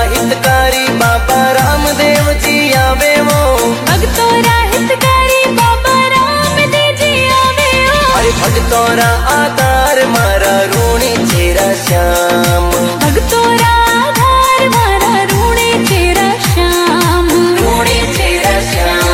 हितकारी बाबा रामदेव जी आवे वो। भगतोरा हितकारी बाबा रामदेव जी आवे वो। अरे भगतोरा आधार मारा ऋणी चेरा श्याम। भगतोरा आधार मारा ऋणी चेरा श्याम। ऋणी चेरा श्याम।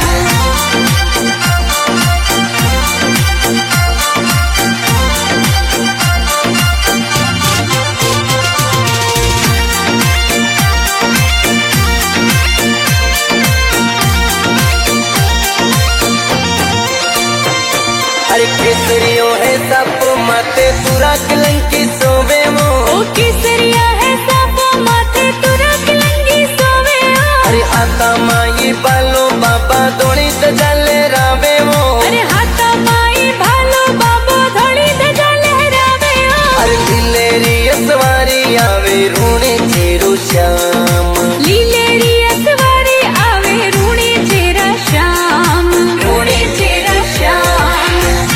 अरे केसरियो है सप माते तुरा कलंकी सोवे वो। ओ केसरिया है सप माते तुरा कलंकी सोवे वो। अरे हाथा माई बालो बाबा धोनी ध्वजा लहरावे वो। अरे हाथा माई भालो बाबा धोनी ध्वजा लहरावे वो। अरे लीलेरी सवारी आवे ऋणी चेरो श्याम। लीलेरी सवारी आवे ऋणी चेरा श्याम। ऋणी चेरा श्याम।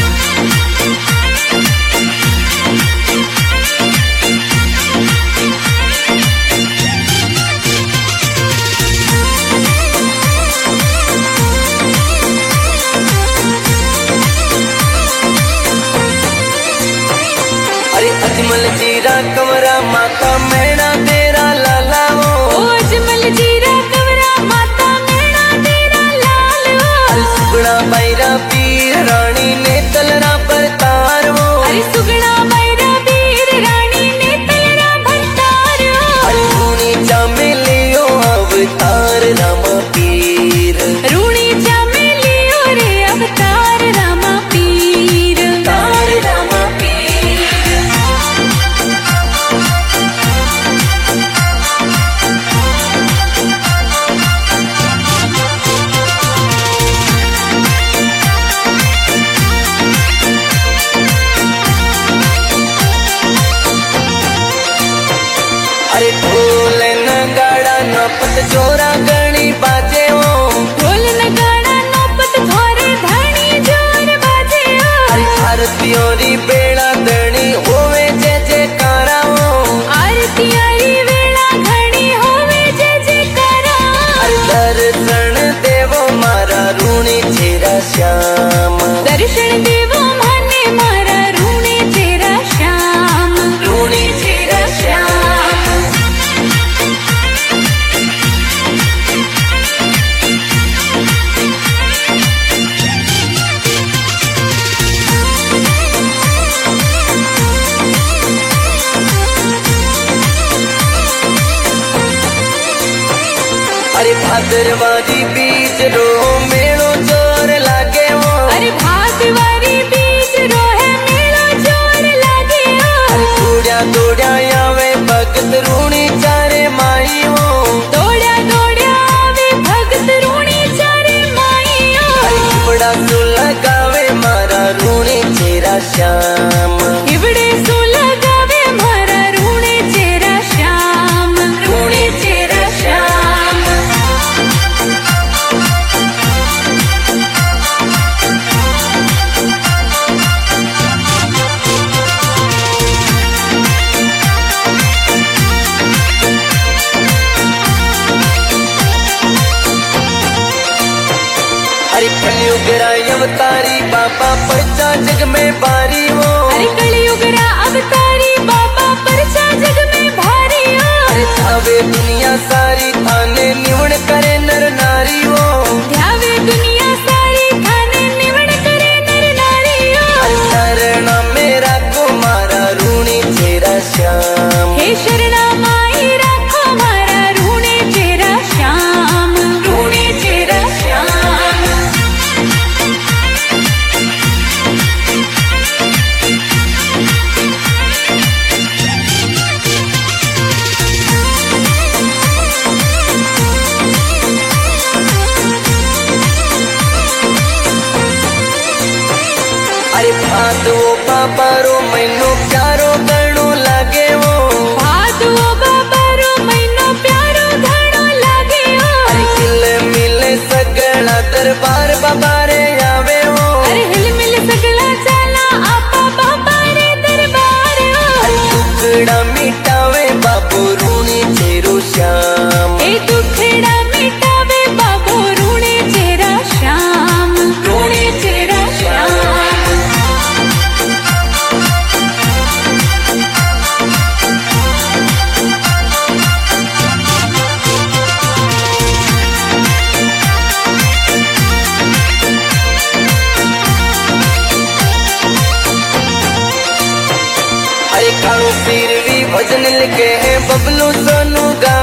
अरे अजमल जीरा कमरा माता मैना तेरा लाला वो। ओ अजमल जीरा कवरा माता मैना तेरा लाल वो। अरे सुगड़ा बैरा पीर रानी ने तलरा पर तार वो। अरे सुगड़ा बैरा वीर रानी ने तलरा भंडार वो। अरे ऋणी चमेलियो अवतार रामा पीर। ऋणी चमेलियो रे अवतार रामा पीर। तार रामा पीर। अरे ढोल नगाड़ा नपत जोरा गणी बाजे वो। ढोल नगाड़ा नौपत थोरे धनी जोर बाजे ओ। अरे आरतियों री बेड़ा धनी होवे जय जयकारा वो। आरती आई वेला घड़ी होवे जय जयकारा। अरे दर्शन देवो मारा ऋणी चेरा श्याम। दर्शन देवो माने मारा ऋणी चेरा श्याम। ऋणी चेरा श्याम। अरे भादरवादी बीज रो मेलो जोर लागे वो। अरे भादवारी बीज रोहे मेलो जोर लागे ओ। अरे दौड़ा दौड़ा आवे भगत ऋणी चारे माई वो। दौड़ा दौड़ा आवे भगत ऋणी चारे माई ओ। अरे बड़ा सो लगावे मारा ऋणी चेरा श्याम। इवड़े सो लगावे मारा ऋणी चेरा श्याम। ऋणी चेरा श्याम। अरे कलयुग राय अवतारी बाबा परचा जग में बारी वो। अरे कलयुग रा अवतारी बाबा परचा जग में भारी ओ। अरे थावे दुनिया सारी थाने निवण करे नर नारी वो। ध्यावे दुनिया सारी थाने निवण करे नर नारी ओ। अरे शरणा मेरा को मारा ऋणी चेरा श्याम। हे शरणा माई राखो मारा ऋणी चेरा श्याम। ऋणी चेरा श्याम। श्याम। ए दुखड़ा मिटावे बाबो रूणे चेरा श्याम, रूणे चेरा श्याम। अरे कालू पीर भी भजन लिखे हैं बबलू सोनू गा